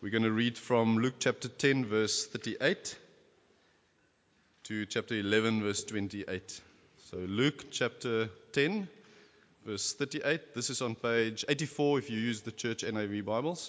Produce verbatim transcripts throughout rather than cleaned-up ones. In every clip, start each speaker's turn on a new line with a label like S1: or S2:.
S1: We're going to read from Luke chapter ten, verse thirty-eight to chapter eleven, verse twenty-eight. So Luke chapter ten, verse thirty-eight. This is on page eighty-four if you use the Church N I V Bibles.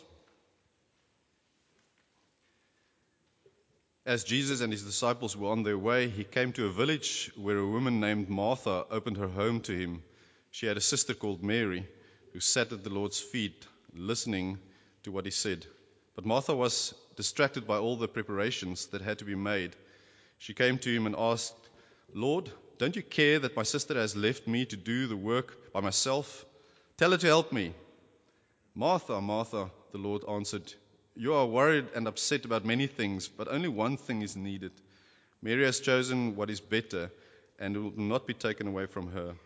S1: As Jesus and his disciples were on their way, he came to a village where a woman named Martha opened her home to him. She had a sister called Mary, who sat at the Lord's feet, listening to what he said. But Martha was distracted by all the preparations that had to be made. She came to him and asked, "Lord, don't you care that my sister has left me to do the work by myself? Tell her to help me." "Martha, Martha," the Lord answered, "you are worried and upset about many things, but only one thing is needed. Mary has chosen what is better, and it will not be taken away from her."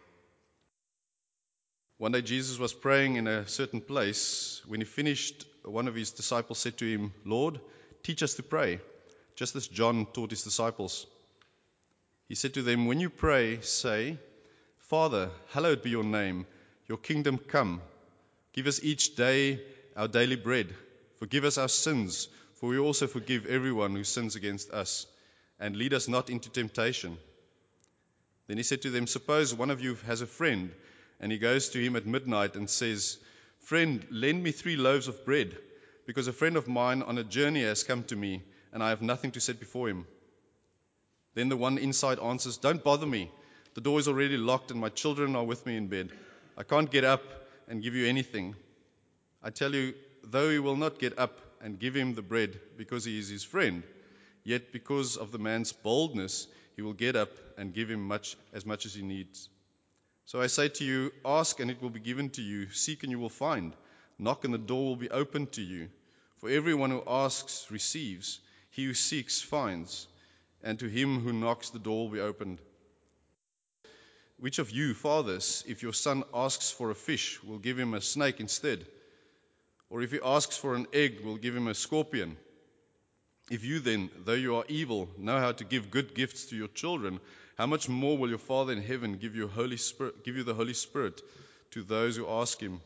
S1: One day Jesus was praying in a certain place. When he finished, one of his disciples said to him, "Lord, teach us to pray, just as John taught his disciples." He said to them, "When you pray, say, 'Father, hallowed be your name, your kingdom come. Give us each day our daily bread. Forgive us our sins, for we also forgive everyone who sins against us. And lead us not into temptation.'" Then he said to them, "Suppose one of you has a friend, and he goes to him at midnight and says, 'Friend, lend me three loaves of bread, because a friend of mine on a journey has come to me, and I have nothing to set before him.' Then the one inside answers, 'Don't bother me. The door is already locked, and my children are with me in bed. I can't get up and give you anything.' I tell you, though he will not get up and give him the bread because he is his friend, yet because of the man's boldness, he will get up and give him much as much as he needs. So I say to you, ask and it will be given to you. Seek and you will find. Knock and the door will be opened to you. For everyone who asks receives. He who seeks finds. And to him who knocks the door will be opened. Which of you, fathers, if your son asks for a fish, will give him a snake instead? Or if he asks for an egg, will give him a scorpion? If you then, though you are evil, know how to give good gifts to your children, how much more will your Father in heaven give you Holy Spirit, give you the Holy Spirit to those who ask him?"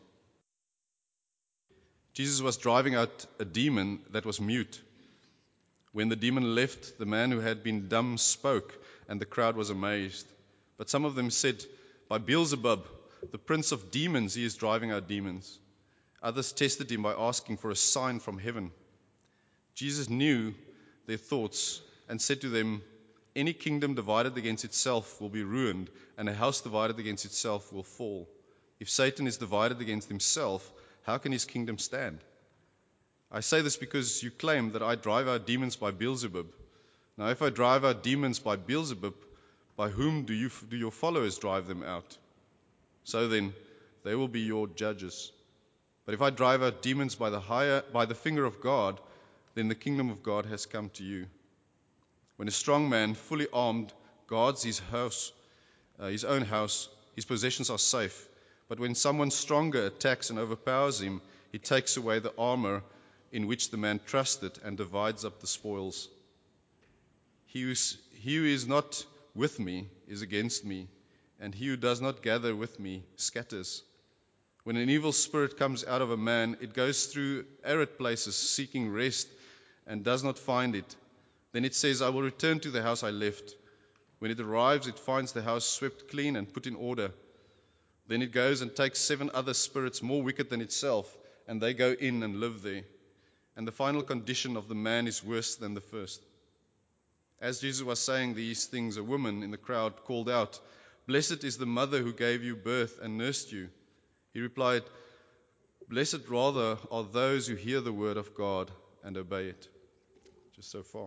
S1: Jesus was driving out a demon that was mute. When the demon left, the man who had been dumb spoke, and the crowd was amazed. But some of them said, "By Beelzebub, the prince of demons, he is driving out demons." Others tested him by asking for a sign from heaven. Jesus knew their thoughts and said to them, "Any kingdom divided against itself will be ruined, and a house divided against itself will fall. If Satan is divided against himself, how can his kingdom stand? I say this because you claim that I drive out demons by Beelzebub. Now if I drive out demons by Beelzebub, by whom do you do your followers drive them out? So then, they will be your judges. But if I drive out demons by the higher by the finger of God, then the kingdom of God has come to you. When a strong man, fully armed, guards his house, uh, his own house, his possessions are safe. But when someone stronger attacks and overpowers him, he takes away the armor in which the man trusted and divides up the spoils. He who, he who is not with me is against me, and he who does not gather with me scatters. When an evil spirit comes out of a man, it goes through arid places seeking rest and does not find it. Then it says, 'I will return to the house I left.' When it arrives, it finds the house swept clean and put in order. Then it goes and takes seven other spirits more wicked than itself, and they go in and live there. And the final condition of the man is worse than the first." As Jesus was saying these things, a woman in the crowd called out, "Blessed is the mother who gave you birth and nursed you." He replied, "Blessed rather are those who hear the word of God and obey it." Just so far.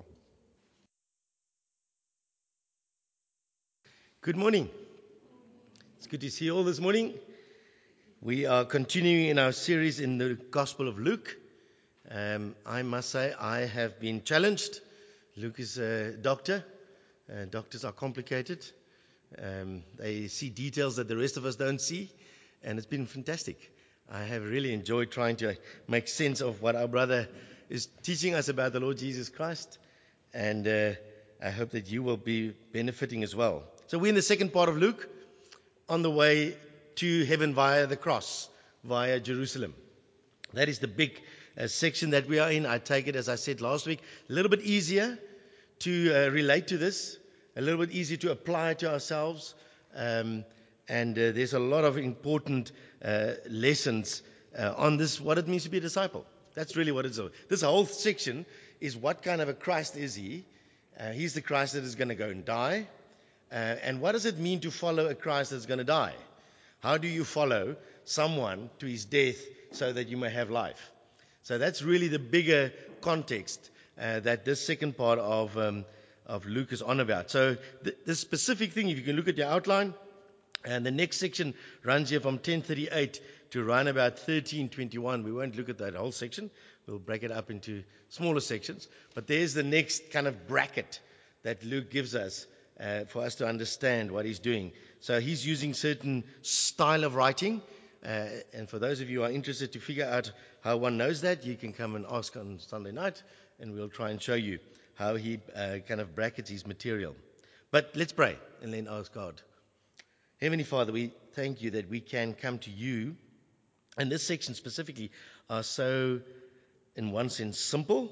S2: Good morning. It's good to see you all this morning. We are continuing in our series in the Gospel of Luke. Um, I must say I have been challenged. Luke is a doctor. Uh, doctors are complicated. Um, they see details that the rest of us don't see, and it's been fantastic. I have really enjoyed trying to make sense of what our brother is teaching us about the Lord Jesus Christ, and uh, I hope that you will be benefiting as well. So we're in the second part of Luke, on the way to heaven via the cross, via Jerusalem. That is the big uh, section that we are in. I take it, as I said last week, a little bit easier to uh, relate to this, a little bit easier to apply to ourselves. Um, and uh, there's a lot of important uh, lessons uh, on this, what it means to be a disciple. That's really what it's about. This whole section is what kind of a Christ is he? Uh, he's the Christ that is going to go and die. Uh, and what does it mean to follow a Christ that's going to die? How do you follow someone to his death so that you may have life? So that's really the bigger context uh, that this second part of um, of Luke is on about. So th- this specific thing, if you can look at your outline, and the next section runs here from ten thirty-eight to around about thirteen twenty-one. We won't look at that whole section. We'll break it up into smaller sections. But there's the next kind of bracket that Luke gives us uh, for us to understand what he's doing. So he's using certain style of writing. Uh, and for those of you who are interested to figure out how one knows that, you can come and ask on Sunday night, and we'll try and show you how he uh, kind of brackets his material. But let's pray and then ask God. Heavenly Father, we thank you that we can come to you, and this section specifically are so, in one sense, simple,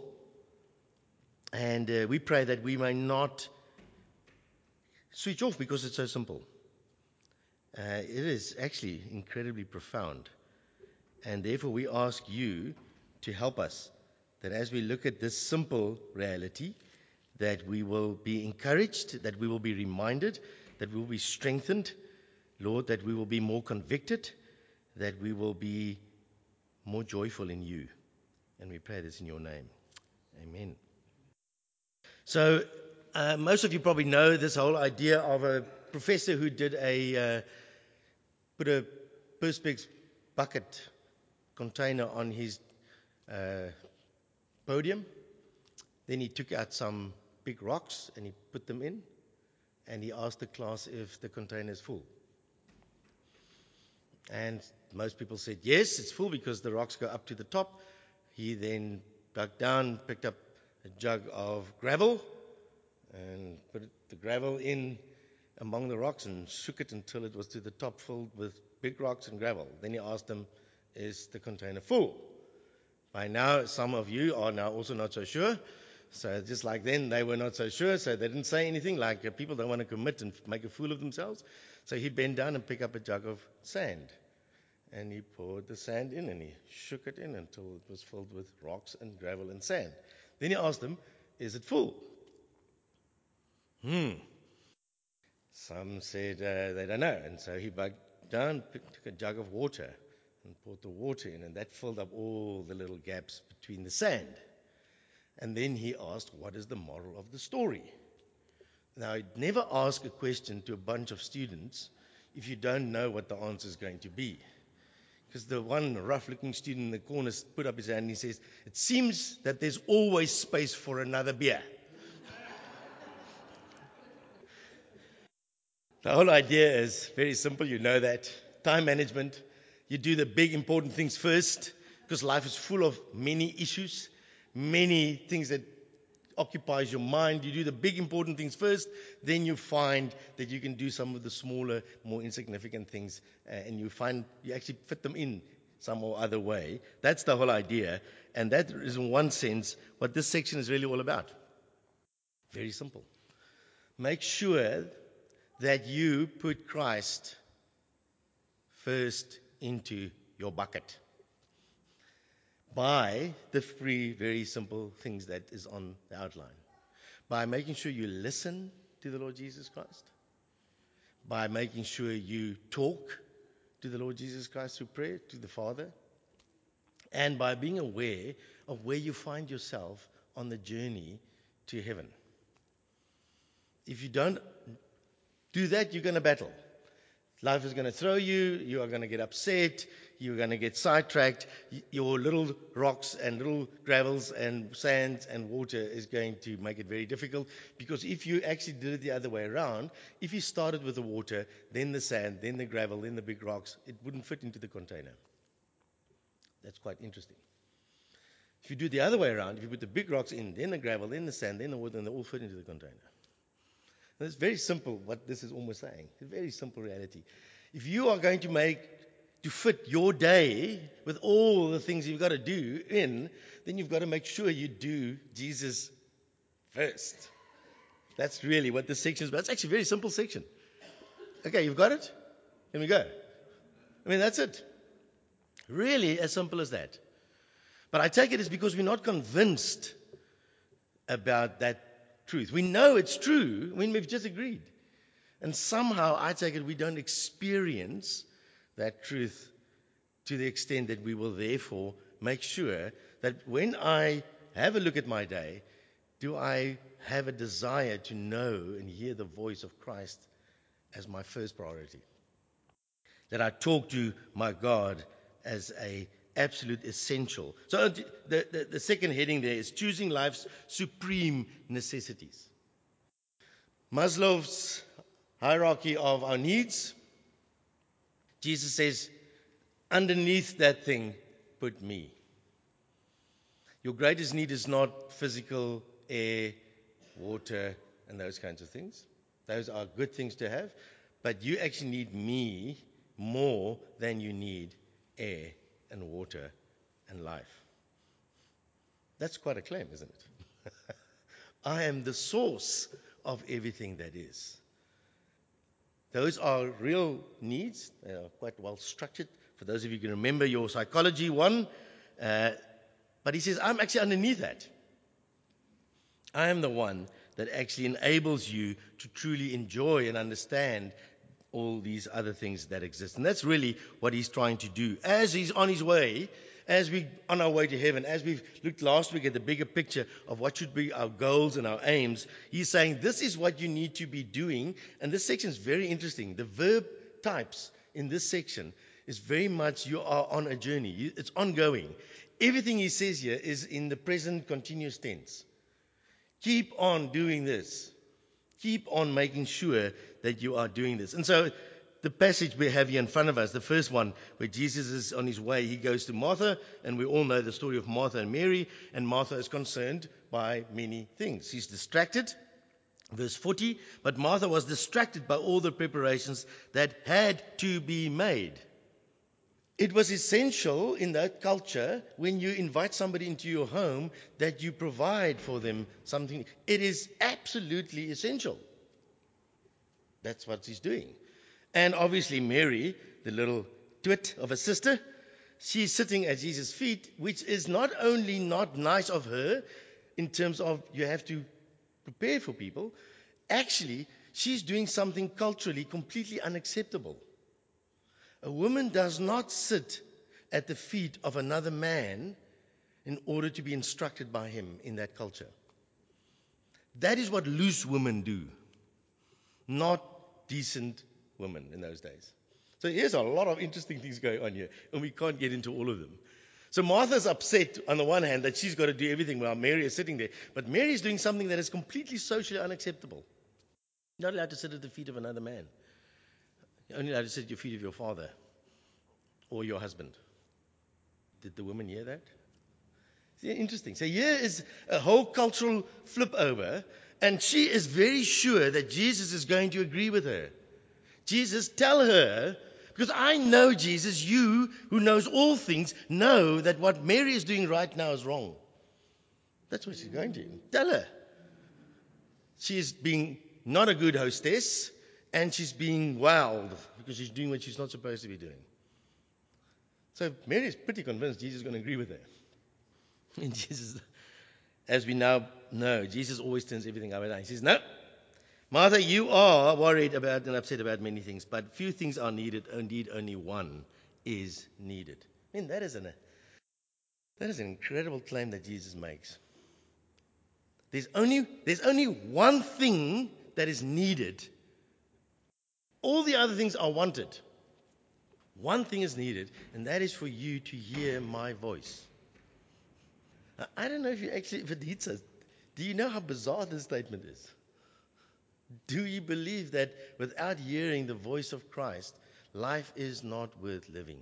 S2: and uh, we pray that we may not switch off because it's so simple. Uh, it is actually incredibly profound, and therefore we ask you to help us, that as we look at this simple reality, that we will be encouraged, that we will be reminded, that we will be strengthened, Lord, that we will be more convicted, that we will be more joyful in you. And we pray this in your name. Amen. So, uh, most of you probably know this whole idea of a professor who did a, uh, put a Perspex bucket container on his uh, podium. Then he took out some big rocks and he put them in. And he asked the class if the container is full. And most people said, yes, it's full because the rocks go up to the top. He then dug down, picked up a jug of gravel and put the gravel in among the rocks and shook it until it was to the top, filled with big rocks and gravel. Then he asked them, is the container full? By now, some of you are now also not so sure. So just like then, they were not so sure, so they didn't say anything. Like uh, people don't want to commit and make a fool of themselves. So he bent down and picked up a jug of sand. And he poured the sand in and he shook it in until it was filled with rocks and gravel and sand. Then he asked them, is it full? Hmm. Some said uh, they don't know. And so he backed down, picked, took a jug of water and poured the water in. And that filled up all the little gaps between the sand. And then he asked, what is the moral of the story? Now, I'd never ask a question to a bunch of students if you don't know what the answer is going to be. Because the one rough-looking student in the corner put up his hand and he says, it seems that there's always space for another beer. The whole idea is very simple, you know that. Time management. You do the big important things first, because life is full of many issues, many things that occupies your mind. You do the big important things first, then you find that you can do some of the smaller, more insignificant things, uh, and you find you actually fit them in some or other way. That's the whole idea, and that is in one sense what this section is really all about. Very simple. Make sure that you put Christ first into your bucket by the three very simple things that is on the outline. By making sure you listen to the Lord Jesus Christ, by making sure you talk to the Lord Jesus Christ through prayer, to the Father, and by being aware of where you find yourself on the journey to heaven. If you don't do that, you're going to battle. Life is going to throw you, you are going to get upset, you're going to get sidetracked, your little rocks and little gravels and sands and water is going to make it very difficult, because if you actually did it the other way around, if you started with the water, then the sand, then the gravel, then the big rocks, it wouldn't fit into the container. That's quite interesting. If you do it the other way around, if you put the big rocks in, then the gravel, then the sand, then the water, and they all fit into the container. It's very simple what this is almost saying. It's a very simple reality. If you are going to make to fit your day with all the things you've got to do in, then you've got to make sure you do Jesus first. That's really what this section is about. It's actually a very simple section. Okay, you've got it? Here we go. I mean, that's it. Really as simple as that. But I take it it's because we're not convinced about that truth. We know it's true when we've just agreed. And somehow I take it we don't experience that truth to the extent that we will therefore make sure that when I have a look at my day, do I have a desire to know and hear the voice of Christ as my first priority? That I talk to my God as a absolute essential. So the, the, the second heading there is choosing life's supreme necessities. Maslow's hierarchy of our needs. Jesus says, underneath that thing, put me. Your greatest need is not physical, air, water, and those kinds of things. Those are good things to have. But you actually need me more than you need air and water and life. That's quite a claim, isn't it? I am the source of everything that is. Those are real needs. They are quite well structured. For those of you who can remember your psychology one. Uh, but he says, I'm actually underneath that. I am the one that actually enables you to truly enjoy and understand all these other things that exist. And that's really what he's trying to do. As he's on his way, as we're on our way to heaven, as we've looked last week at the bigger picture of what should be our goals and our aims, he's saying this is what you need to be doing. And this section is very interesting. The verb types in this section is very much you are on a journey. It's ongoing. Everything he says here is in the present continuous tense. Keep on doing this. Keep on making sure that you are doing this. And so the passage we have here in front of us, the first one, where Jesus is on his way, he goes to Martha, and we all know the story of Martha and Mary, and Martha is concerned by many things. She's distracted, verse forty, but Martha was distracted by all the preparations that had to be made. It was essential in that culture, when you invite somebody into your home, that you provide for them something. It is absolutely essential. That's what he's doing. And obviously Mary, the little twit of a sister, she's sitting at Jesus' feet, which is not only not nice of her in terms of you have to prepare for people, actually she's doing something culturally completely unacceptable. A woman does not sit at the feet of another man in order to be instructed by him in that culture. That is what loose women do, not decent women in those days. So here's a lot of interesting things going on here, and we can't get into all of them. So Martha's upset on the one hand that she's got to do everything while Mary is sitting there, but Mary is doing something that is completely socially unacceptable. You're not allowed to sit at the feet of another man. You're only allowed to sit at your feet of your father or your husband. Did the woman hear that? See, interesting. So here is a whole cultural flip over, and she is very sure that Jesus is going to agree with her. Jesus, tell her, because I know, Jesus, you who knows all things, know that what Mary is doing right now is wrong. That's what she's going to. Tell her. She is being not a good hostess, and she's being wild because she's doing what she's not supposed to be doing. So Mary is pretty convinced Jesus is going to agree with her. And Jesus, as we now know, Jesus always turns everything upside down. He says, no, Martha, you are worried about and upset about many things, but few things are needed. Indeed, only one is needed. I mean, that is an, that is an incredible claim that Jesus makes. There's only, there's only one thing that is needed. All the other things are wanted. One thing is needed, and that is for you to hear my voice. Now, I don't know if you actually, if it hits us. Do you know how bizarre this statement is? Do you believe that without hearing the voice of Christ, life is not worth living?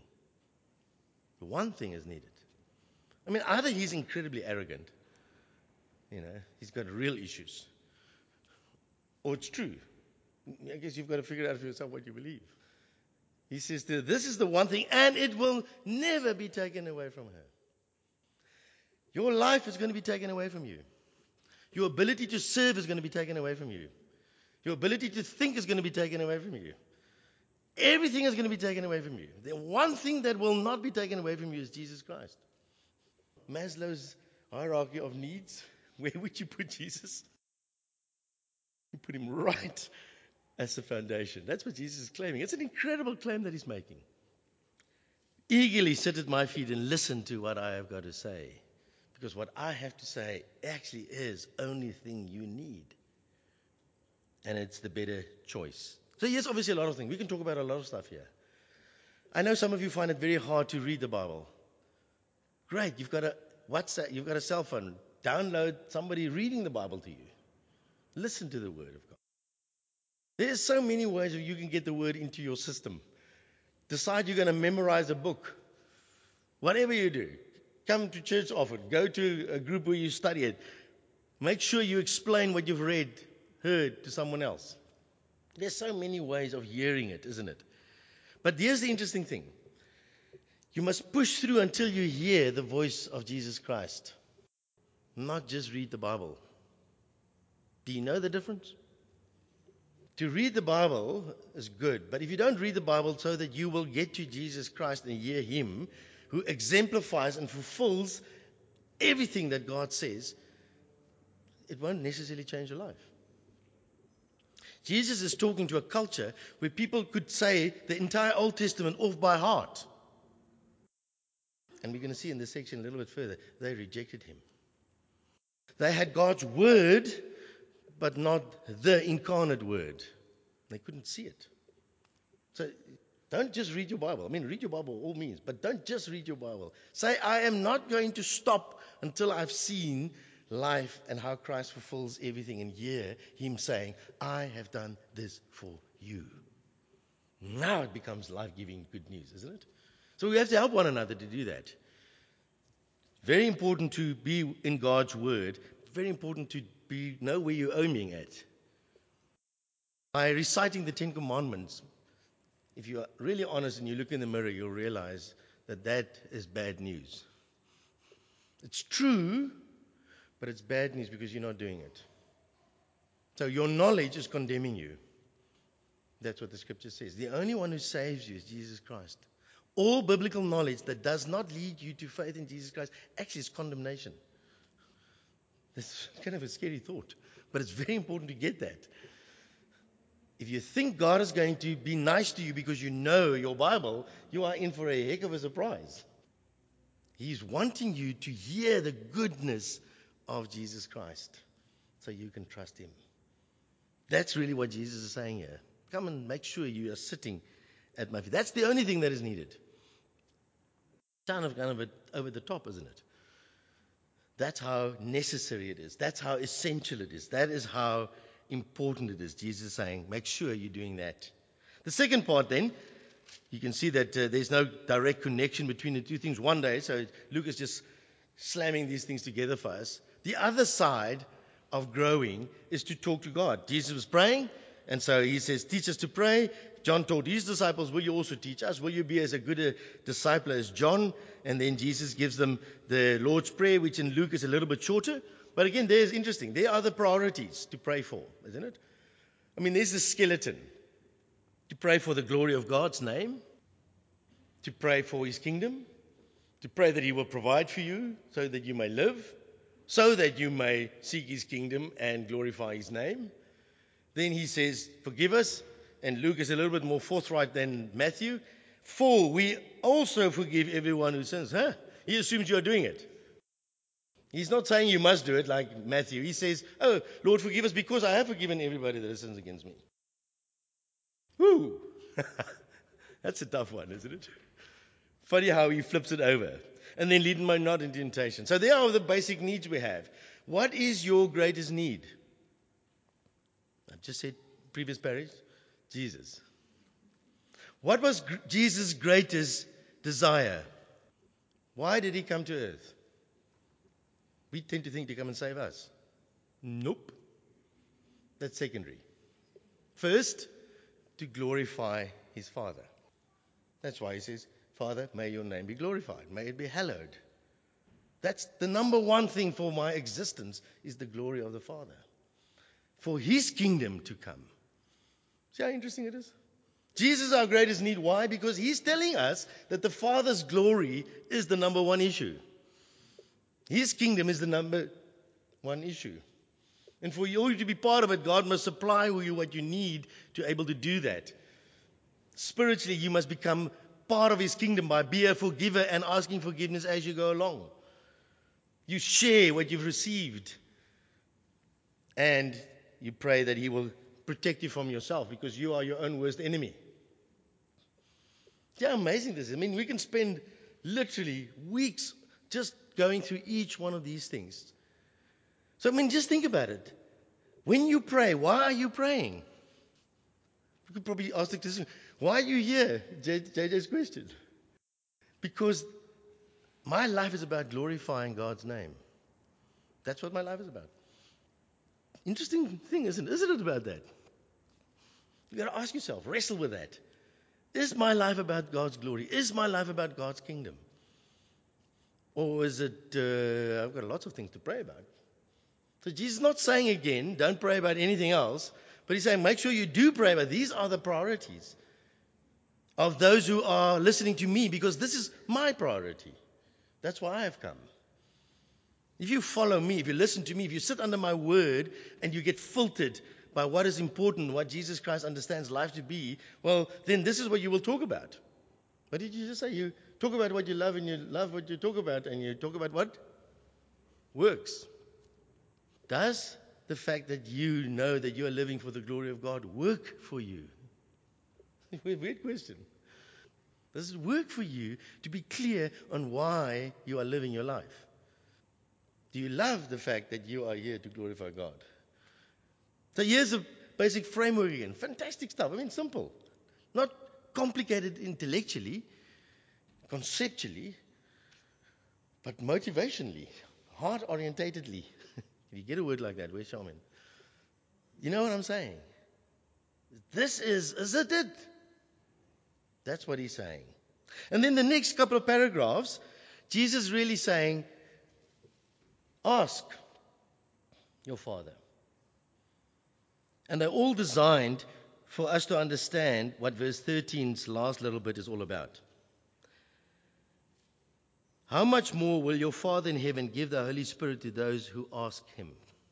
S2: One thing is needed. I mean, either he's incredibly arrogant, you know, he's got real issues, or it's true. I guess you've got to figure out for yourself what you believe. He says to her, this is the one thing, and it will never be taken away from her. Your life is going to be taken away from you. Your ability to serve is going to be taken away from you. Your ability to think is going to be taken away from you. Everything is going to be taken away from you. The one thing that will not be taken away from you is Jesus Christ. Maslow's hierarchy of needs, where would you put Jesus? You put him right as the foundation. That's what Jesus is claiming. It's an incredible claim that he's making. Eagerly sit at my feet and listen to what I have got to say. Because what I have to say actually is the only thing you need. And it's the better choice. So yes, obviously a lot of things. We can talk about a lot of stuff here. I know some of you find it very hard to read the Bible. Great, you've got a WhatsApp, you've got a cell phone. Download somebody reading the Bible to you. Listen to the Word of God. There's so many ways that you can get the Word into your system. Decide you're going to memorize a book. Whatever you do. Come to church often. Go to a group where you study it. Make sure you explain what you've read, heard to someone else. There's so many ways of hearing it, isn't it? But here's the interesting thing. You must push through until you hear the voice of Jesus Christ. Not just read the Bible. Do you know the difference? To read the Bible is good, but if you don't read the Bible so that you will get to Jesus Christ and hear Him, who exemplifies and fulfills everything that God says, it won't necessarily change your life. Jesus is talking to a culture where people could say the entire Old Testament off by heart. And we're going to see in this section a little bit further, they rejected Him. They had God's Word, but not the incarnate Word. They couldn't see it. So don't just read your Bible. I mean, read your Bible all means, but don't just read your Bible. Say, I am not going to stop until I've seen life and how Christ fulfills everything, and hear Him saying, I have done this for you. Now it becomes life-giving good news, isn't it? So we have to help one another to do that. Very important to be in God's Word. Very important to be know where you're aiming at. By reciting the Ten Commandments, if you're really honest and you look in the mirror, you'll realize that that is bad news. It's true, but it's bad news because you're not doing it. So your knowledge is condemning you. That's what the scripture says. The only one who saves you is Jesus Christ. All biblical knowledge that does not lead you to faith in Jesus Christ actually is condemnation. That's kind of a scary thought, but it's very important to get that. If you think God is going to be nice to you because you know your Bible, you are in for a heck of a surprise. He's wanting you to hear the goodness of Jesus Christ so you can trust Him. That's really what Jesus is saying here. Come and make sure you are sitting at my feet. That's the only thing that is needed. Kind of, kind of over the top, isn't it? That's how necessary it is. That's how essential it is. That is how important it is. Jesus is saying, make sure you're doing that. The second part then, you can see that uh, there's no direct connection between the two things one day. So Luke is just slamming these things together for us. The other side of growing is to talk to God. Jesus was praying, and so he says, teach us to pray. John told his disciples, will you also teach us? Will you be as a good a disciple as John? And then Jesus gives them the Lord's Prayer, which in Luke is a little bit shorter. But again, there's interesting. There are the priorities to pray for, isn't it? I mean, there's the skeleton. To pray for the glory of God's name. To pray for His kingdom. To pray that He will provide for you so that you may live. So that you may seek His kingdom and glorify His name. Then he says, forgive us. And Luke is a little bit more forthright than Matthew. For we also forgive everyone who sins. Huh? He assumes you are doing it. He's not saying you must do it like Matthew. He says, oh, Lord, forgive us because I have forgiven everybody that sins against me. Woo! That's a tough one, isn't it? Funny how he flips it over. And then lead me not into temptation. So there are the basic needs we have. What is your greatest need? I've just said previous parish, Jesus. What was Jesus' greatest desire? Why did He come to earth? We tend to think to come and save us. Nope. That's secondary. First, to glorify His Father. That's why he says, Father, may your name be glorified. May it be hallowed. That's the number one thing for my existence is the glory of the Father. For his kingdom to come. See how interesting it is? Jesus is our greatest need. Why? Because he's telling us that the Father's glory is the number one issue. His kingdom is the number one issue. And for you to be part of it, God must supply you what you need to be able to do that. Spiritually, you must become part of his kingdom by being a forgiver and asking forgiveness as you go along. You share what you've received. And you pray that he will protect you from yourself because you are your own worst enemy. See how amazing this is. I mean, we can spend literally weeks just going through each one of these things. So, I mean, just think about it. When you pray, why are you praying? You could probably ask the question, why are you here? J J's question. Because my life is about glorifying God's name. That's what my life is about. Interesting thing, isn't it? Isn't it about that? You've got to ask yourself, wrestle with that. Is my life about God's glory? Is my life about God's kingdom? Or is it, uh, I've got lots of things to pray about. So Jesus is not saying again, don't pray about anything else, but he's saying make sure you do pray about these are the priorities of those who are listening to me because this is my priority. That's why I have come. If you follow me, if you listen to me, if you sit under my word and you get filtered by what is important, what Jesus Christ understands life to be, well, then this is what you will talk about. What did you just say? You talk about what you love and you love what you talk about and you talk about what? Works. Does the fact that you know that you are living for the glory of God work for you? Weird question. Does it work for you to be clear on why you are living your life? Do you love the fact that you are here to glorify God? So here's a basic framework again. Fantastic stuff. I mean, simple. Not complicated intellectually, conceptually, but motivationally, heart-orientatedly. If you get a word like that, where's Shaman? You know what I'm saying? This is, is it it? That's what he's saying. And then the next couple of paragraphs, Jesus is really saying, ask your Father. And they're all designed for us to understand what verse thirteen's last little bit is all about. How much more will your Father in heaven give the Holy Spirit to those who ask him?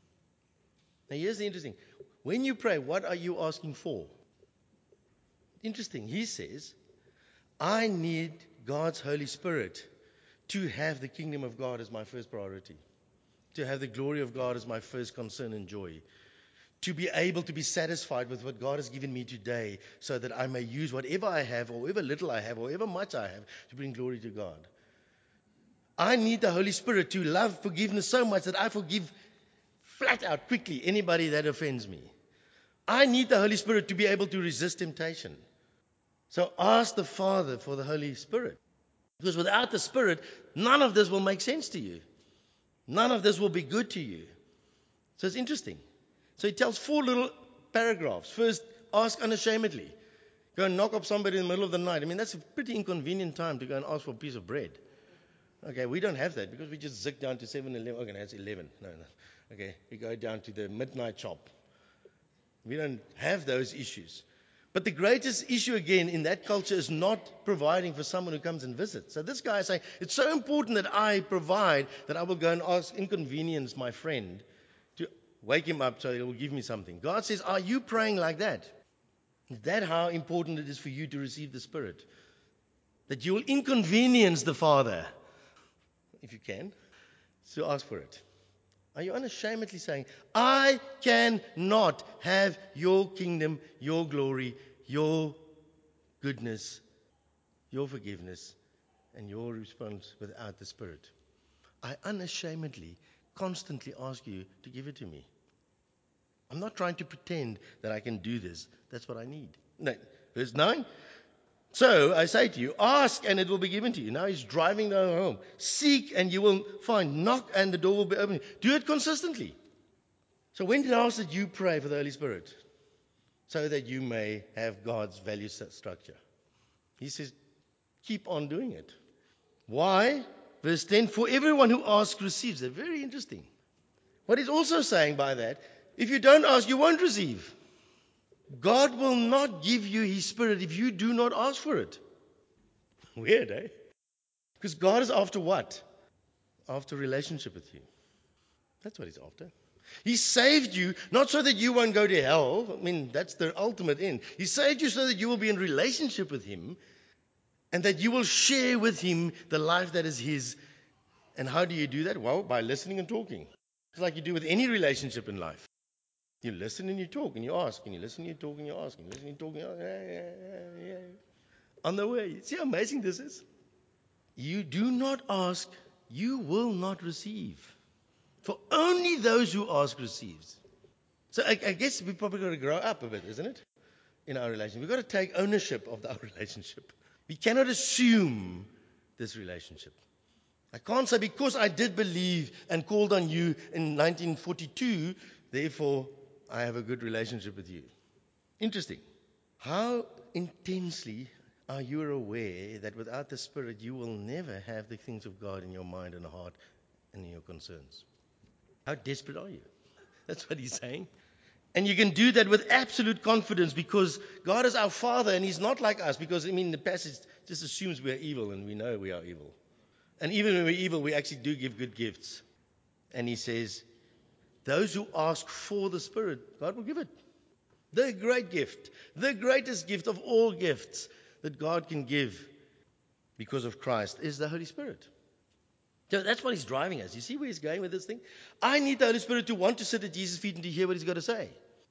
S2: Now here's the interesting. When you pray, what are you asking for? Interesting. He says, I need God's Holy Spirit to have the kingdom of God as my first priority. To have the glory of God as my first concern and joy. To be able to be satisfied with what God has given me today so that I may use whatever I have, or however little I have, or however much I have, to bring glory to God. I need the Holy Spirit to love forgiveness so much that I forgive flat out, quickly, anybody that offends me. I need the Holy Spirit to be able to resist temptation. So ask the Father for the Holy Spirit. Because without the Spirit, none of this will make sense to you. None of this will be good to you. So it's interesting. So he tells four little paragraphs. First, ask unashamedly. Go and knock up somebody in the middle of the night. I mean, that's a pretty inconvenient time to go and ask for a piece of bread. Okay, we don't have that because we just zig down to seven eleven. Okay, that's eleven. No, no. Okay, we go down to the midnight shop. We don't have those issues. But the greatest issue, again, in that culture is not providing for someone who comes and visits. So this guy is saying, it's so important that I provide that I will go and ask, inconvenience my friend to wake him up so he will give me something. God says, are you praying like that? Is that how important it is for you to receive the Spirit? That you will inconvenience the Father, if you can, so ask for it. Are you unashamedly saying, I cannot have your kingdom, your glory, your goodness, your forgiveness, and your response without the Spirit? I unashamedly, constantly ask you to give it to me. I'm not trying to pretend that I can do this. That's what I need. No. Verse nine. So I say to you, ask and it will be given to you. Now he's driving them home. Seek and you will find. Knock and the door will be opened. Do it consistently. So when did I ask that you pray for the Holy Spirit? So that you may have God's value structure. He says, Keep on doing it. Why? Verse ten, for everyone who asks receives. They're very interesting. What he's also saying by that, if you don't ask, you won't receive. God will not give you his Spirit if you do not ask for it. Weird, eh? Because God is after what? After relationship with you. That's what he's after. He saved you not so that you won't go to hell. I mean, that's the ultimate end. He saved you so that you will be in relationship with him and that you will share with him the life that is his. And how do you do that? Well, by listening and talking. It's like you do with any relationship in life. You listen and you talk and you ask, and you listen and you talk and you ask, and you listen and you talk and you ask. Yeah, yeah, yeah, yeah. On the way. See how amazing this is? You do not ask, you will not receive. For only those who ask receives. So I, I guess we've probably got to grow up a bit, isn't it? In our relationship. We've got to take ownership of our relationship. We cannot assume this relationship. I can't say because I did believe and called on you in nineteen forty-two, therefore I have a good relationship with you. Interesting. How intensely are you aware that without the Spirit you will never have the things of God in your mind and heart and in your concerns? How desperate are you? That's what he's saying. And you can do that with absolute confidence because God is our Father and he's not like us. Because, I mean, the passage just assumes we are evil and we know we are evil. And even when we're evil, we actually do give good gifts. And he says, those who ask for the Spirit, God will give it. The great gift, the greatest gift of all gifts that God can give because of Christ is the Holy Spirit. So that's what he's driving us. You see where he's going with this thing? I need the Holy Spirit to want to sit at Jesus' feet and to hear what he's got to say.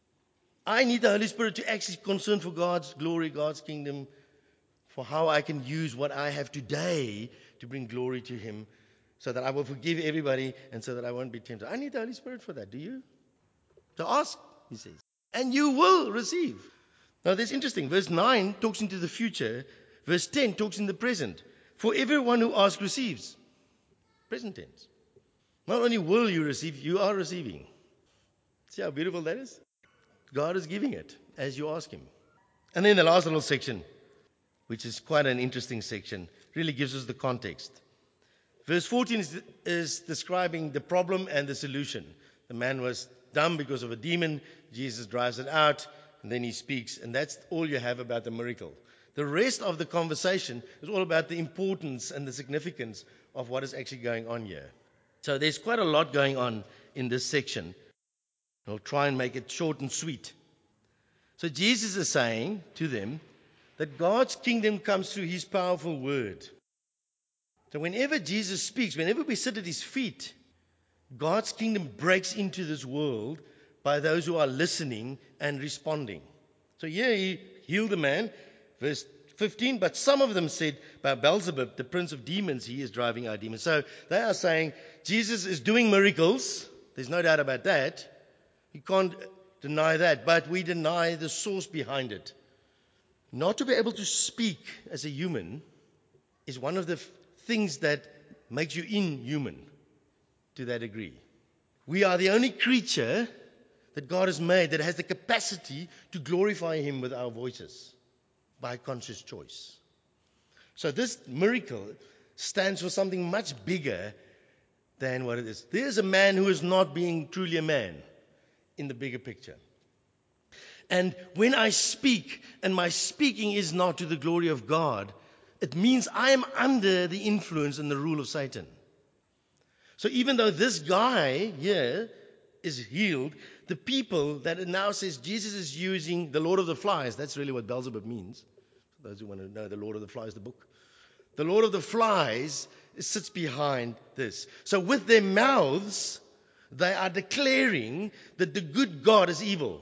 S2: I need the Holy Spirit to actually concern for God's glory, God's kingdom, for how I can use what I have today to bring glory to him so that I will forgive everybody and so that I won't be tempted. I need the Holy Spirit for that. Do you? So ask, he says, and you will receive. Now that's interesting. Verse nine talks into the future. Verse ten talks in the present. For everyone who asks receives. Present tense. Not only will you receive, you are receiving. See how beautiful that is? God is giving it as you ask him. And then the last little section, which is quite an interesting section, really gives us the context. Verse fourteen is, is describing the problem and the solution. The man was dumb because of a demon. Jesus drives it out, and then he speaks. And that's all you have about the miracle. The rest of the conversation is all about the importance and the significance of what is actually going on here. So there's quite a lot going on in this section. I'll try and make it short and sweet. So Jesus is saying to them that God's kingdom comes through his powerful word. So whenever Jesus speaks, whenever we sit at his feet, God's kingdom breaks into this world by those who are listening and responding. So here he healed the man, verse fifteen, but some of them said, by Beelzebub, the prince of demons, he is driving out demons. So they are saying Jesus is doing miracles. There's no doubt about that. You can't deny that, but we deny the source behind it. Not to be able to speak as a human is one of the f- things that makes you inhuman to that degree. We are the only creature that God has made that has the capacity to glorify him with our voices by conscious choice. So this miracle stands for something much bigger than what it is. There's a man who is not being truly a man in the bigger picture. And when I speak, and my speaking is not to the glory of God, it means I am under the influence and the rule of Satan. So even though this guy here is healed, the people that it now says Jesus is using the Lord of the Flies, that's really what Beelzebub means. For those who want to know, the Lord of the Flies, the book. The Lord of the Flies sits behind this. So with their mouths, they are declaring that the good God is evil.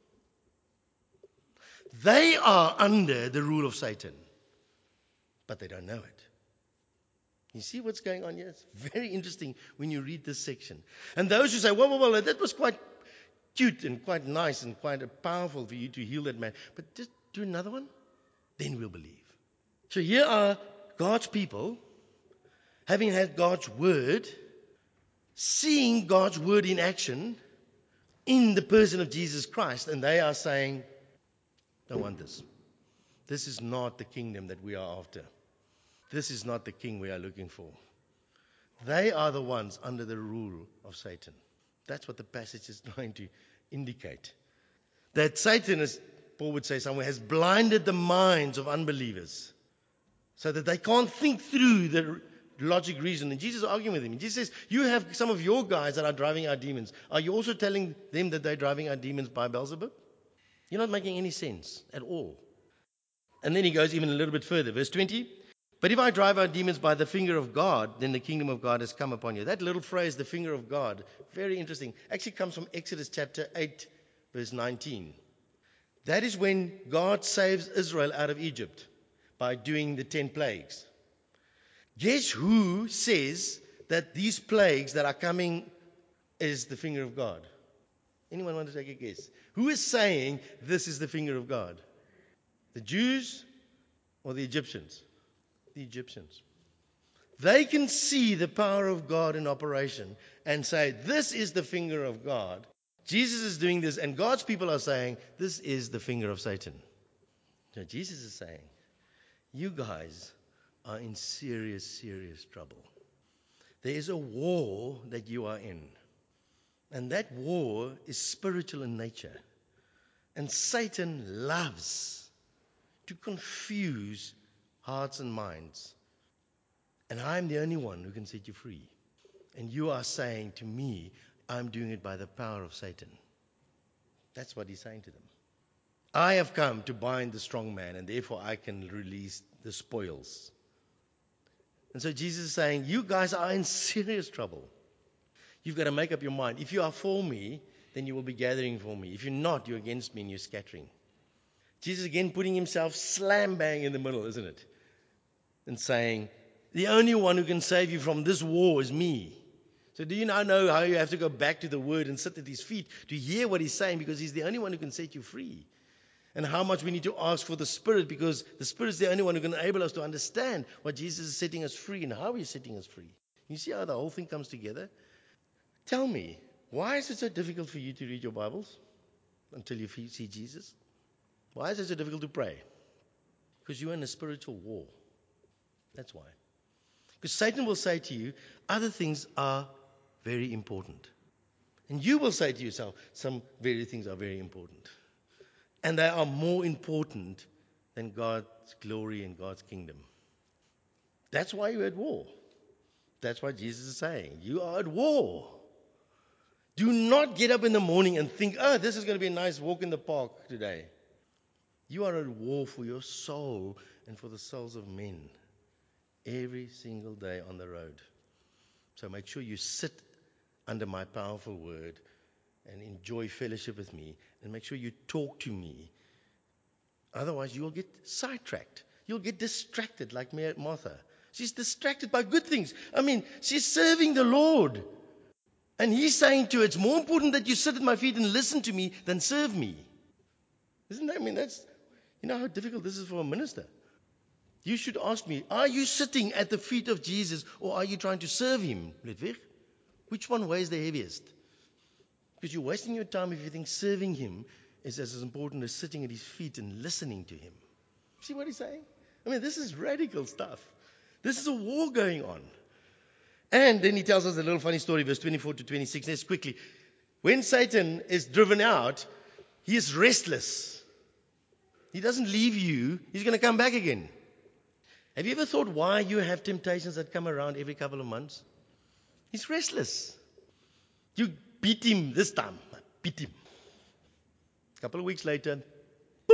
S2: They are under the rule of Satan, but they don't know it. You see what's going on here? It's very interesting when you read this section. And those who say, well, well, well, that was quite cute and quite nice and quite powerful for you to heal that man, but just do another one, then we'll believe. So here are God's people, having had God's word, seeing God's word in action in the person of Jesus Christ, and they are saying, don't want this. This is not the kingdom that we are after. this is not the king we are looking for. They are the ones under the rule of Satan. That's what the passage is trying to indicate. That Satan, as Paul would say somewhere, has blinded the minds of unbelievers so that they can't think through the logic, reason. And Jesus is arguing with him. Jesus says, you have some of your guys that are driving out demons. Are you also telling them that they're driving out demons by Beelzebub? You're not making any sense at all. And then he goes even a little bit further. Verse twenty. But if I drive out demons by the finger of God, then the kingdom of God has come upon you. That little phrase, the finger of God, very interesting. Actually comes from Exodus chapter eight, verse nineteen. That is when God saves Israel out of Egypt by doing the ten plagues. Guess who says that these plagues that are coming is the finger of God? Anyone want to take a guess? Who is saying this is the finger of God? The Jews or the Egyptians? The Egyptians. They can see the power of God in operation and say, this is the finger of God. Jesus is doing this, and God's people are saying, this is the finger of Satan. So Jesus is saying, you guys are in serious, serious trouble. There is a war that you are in. And that war is spiritual in nature. And Satan loves to confuse hearts and minds. And I'm the only one who can set you free. And you are saying to me, I'm doing it by the power of Satan. That's what he's saying to them. I have come to bind the strong man, and therefore I can release the spoils. And so Jesus is saying, you guys are in serious trouble. You've got to make up your mind. If you are for me, then you will be gathering for me. If you're not, you're against me and you're scattering. Jesus again putting himself slam bang in the middle, isn't it? And saying, the only one who can save you from this war is me. So do you now know how you have to go back to the word and sit at his feet to hear what he's saying, because he's the only one who can set you free? And how much we need to ask for the Spirit, because the Spirit is the only one who can enable us to understand what Jesus is setting us free and how he's setting us free. You see how the whole thing comes together? Tell me, why is it so difficult for you to read your Bibles until you see Jesus? Why is it so difficult to pray? Because you're in a spiritual war. That's why. Because Satan will say to you, other things are very important. And you will say to yourself, some very things are very important. And they are more important than God's glory and God's kingdom. That's why you're at war. That's why Jesus is saying, you are at war. Do not get up in the morning and think, oh, this is going to be a nice walk in the park today. You are at war for your soul and for the souls of men every single day on the road. So make sure you sit under my powerful word and enjoy fellowship with me, and make sure you talk to me. Otherwise, you'll get sidetracked. You'll get distracted like Martha. She's distracted by good things. I mean, she's serving the Lord. And he's saying to her, it's more important that you sit at my feet and listen to me than serve me. Isn't that, I mean, that's, you know how difficult this is for a minister. You should ask me, are you sitting at the feet of Jesus, or are you trying to serve him, Ludwig? Which one weighs the heaviest? Because you're wasting your time if you think serving him is as important as sitting at his feet and listening to him. See what he's saying? I mean, this is radical stuff. This is a war going on. And then he tells us a little funny story, verse twenty-four to twenty-six. Let's quickly. When Satan is driven out, he is restless. He doesn't leave you. He's going to come back again. Have you ever thought why you have temptations that come around every couple of months? He's restless. You beat him this time. Beat him. A couple of weeks later, boop,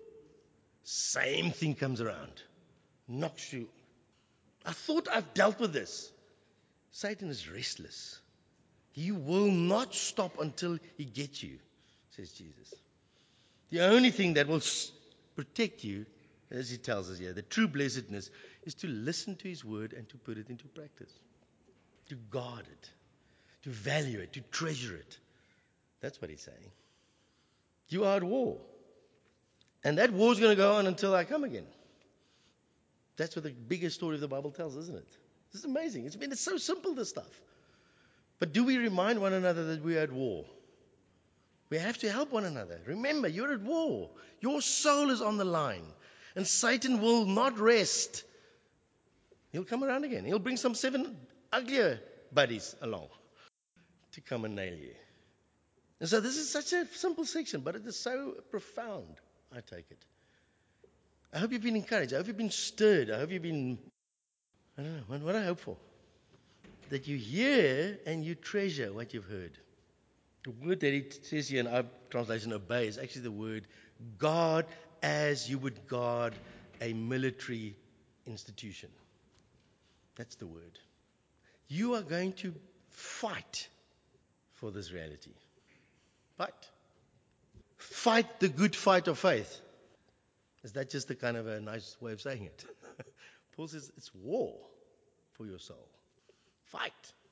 S2: same thing comes around. Knocks you. I thought I've dealt with this. Satan is restless. He will not stop until he gets you, says Jesus. The only thing that will protect you, as he tells us here, the true blessedness, is to listen to his word and to put it into practice. To guard it. To value it. To treasure it. That's what he's saying. You are at war. And that war is going to go on until I come again. That's what the biggest story of the Bible tells, isn't it? This is amazing. It's, I mean, it's so simple, this stuff. But do we remind one another that we are at war? We have to help one another. Remember, you're at war. Your soul is on the line. And Satan will not rest He'll come around again. He'll bring some seven uglier buddies along to come and nail you. And so this is such a simple section, but it is so profound, I take it. I hope you've been encouraged. I hope you've been stirred. I hope you've been, I don't know, what, what I hope for. That you hear and you treasure what you've heard. The word that it says here in our translation, obey, is actually the word guard as you would guard a military institution. That's the word. You are going to fight for this reality. Fight. Fight the good fight of faith. Is that just a kind of a nice way of saying it? Paul says it's war for your soul. Fight.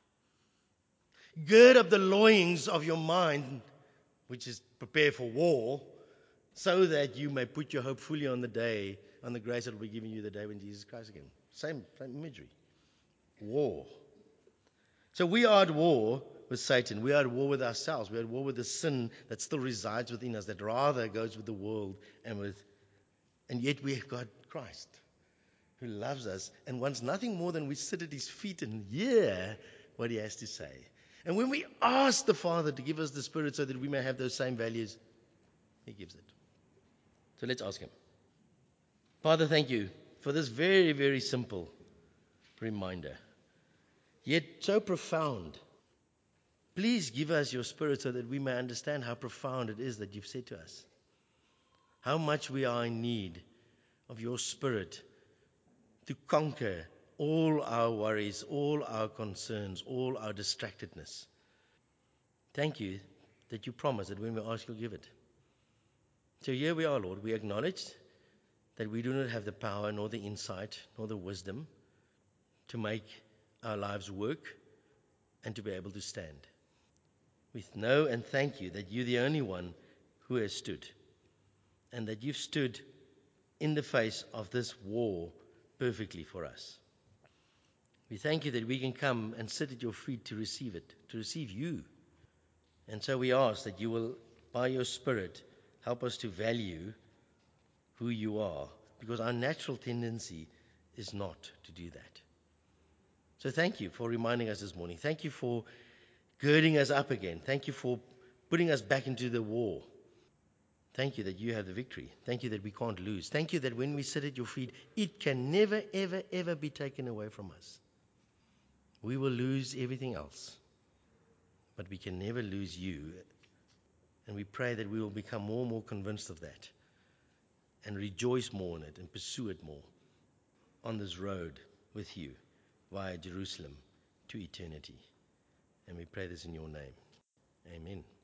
S2: Gird up the loins of your mind, which is prepare for war, so that you may put your hope fully on the day, on the grace that will be given you the day when Jesus Christ again. Same, same imagery. War. So we are at war with Satan. We are at war with ourselves. We are at war with the sin that still resides within us, that rather goes with the world and with, and yet we have got Christ, who loves us and wants nothing more than we sit at his feet and hear what he has to say. And when we ask the Father to give us the Spirit so that we may have those same values, he gives it. So let's ask him. Father, thank you for this very, very simple reminder, yet so profound. Please give us your Spirit so that we may understand how profound it is that you've said to us, how much we are in need of your Spirit to conquer all our worries, all our concerns, all our distractedness. Thank you that you promise that when we ask, you'll give it. So here we are, Lord. We acknowledge that we do not have the power, nor the insight, nor the wisdom to make our lives work and to be able to stand. We know and thank you that you're the only one who has stood, and that you've stood in the face of this war perfectly for us. We thank you that we can come and sit at your feet to receive it, to receive you. And so we ask that you will, by your Spirit, help us to value who you are, because our natural tendency is not to do that. So thank you for reminding us this morning. Thank you for girding us up again. Thank you for putting us back into the war. Thank you that you have the victory. Thank you that we can't lose. Thank you that when we sit at your feet, it can never, ever, ever be taken away from us. We will lose everything else, but we can never lose you. And we pray that we will become more and more convinced of that and rejoice more in it and pursue it more on this road with you via Jerusalem to eternity. And we pray this in your name. Amen.